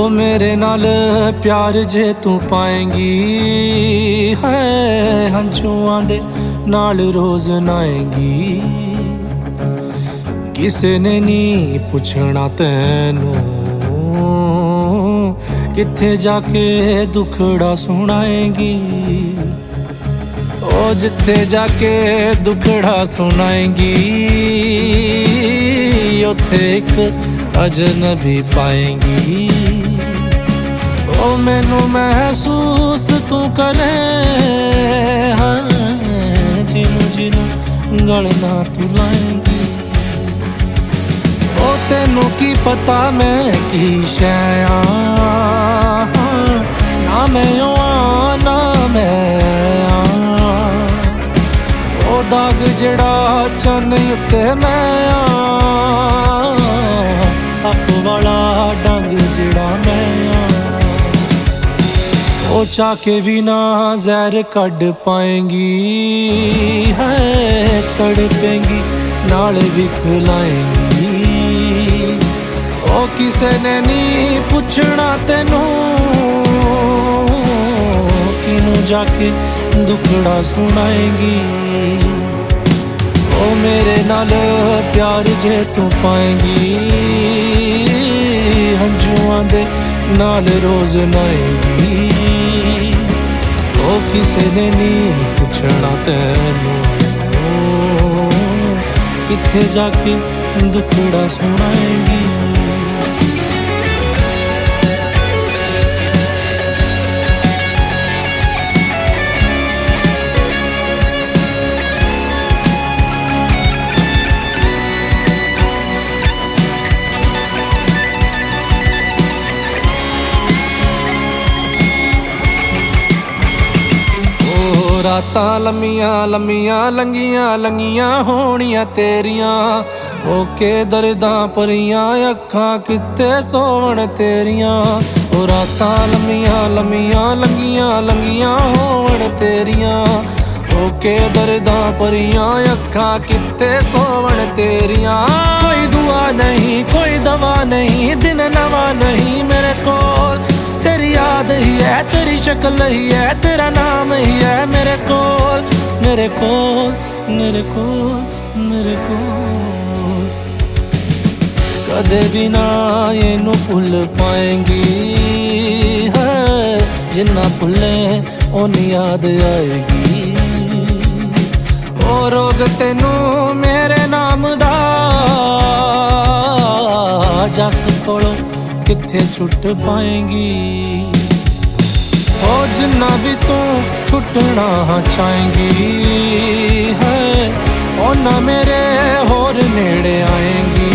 मेरे नाल प्यार जे तू पाएंगी है हंझुआं दे नाल रोज नाएंगी। किसे ने नी पुछना तैनू किथे जाके दुखड़ा सुनाएंगी। ओ जिथे जाके दुखड़ा सुनाएंगी उथे एक अजनबी पाएंगी। ओ मैनू महसूस तू करे हाँ जिनू जिनू गलना तू लाएंगी। ओ तेनू की पता मैं की शैया ना मैं ना मैं ओ दाग जड़ा चन उत्ते मैं सप वाला डंग जड़ा मैं ओ चाके भी ना जहर कढ़ पाएंगी है तड़पेंगी नाल भी खिलाएंगी। ओ किसे ने नी पुछना तेनू किनू जाके दुखड़ा सुनाएंगी। ओ मेरे नाल प्यार जे तू पाएंगी हंझुआं दे नाल रोज नाएंगी। ओ किसे ने नी पुछना तैनू किथे जाके दुखड़ा सुनाएंगी। रातां लम्मियां लम्मियां लंघियां लंघियां होनियां तेरियां ओके दर्दां भरियां अखां कित्थे सोवण तेरियां। ओ रातां लम्मियां लम्मियां लंघियां लंघियां होवण तेरियां ओके दर्दां भरियां अखां कित्थे सोवण तेरियां। कोई दुआ नहीं कोई दवा नहीं दिन नवा नहीं मेरे कोल तेरी याद ही है तेरी शक्ल ही है तेरा नाम ही है मेरे कोल मेरे कोल मेरे कोल मेरे कोल। कदे भी ना इनू भुल पाएंगी है जिन्ना भुले ओनी याद आएगी। ओ रोग तेनू मेरे नाम दा जस कोलों किथे छुट पाएंगी। ओ जिन्ना भी तू छुटना चाहेंगी है ओ ना मेरे होर नेड़े आएंगी।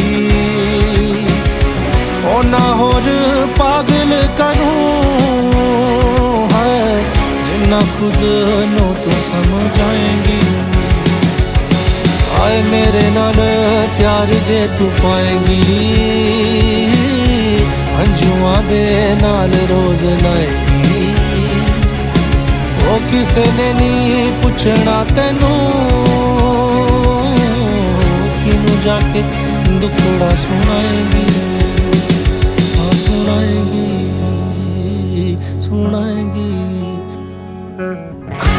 ओ ना होर पागल करूं है जिन्ना खुद नो तू समझाएंगी। आए मेरे नाल प्यार जे तू पाएंगी हंझुआं दे नाल रोज नाएंगी। ओ किसे ने नी पुछना तैनू किनू जाके दुखड़ा सुनाएंगी। हाँ सुनाएंगी सुनाएंगी।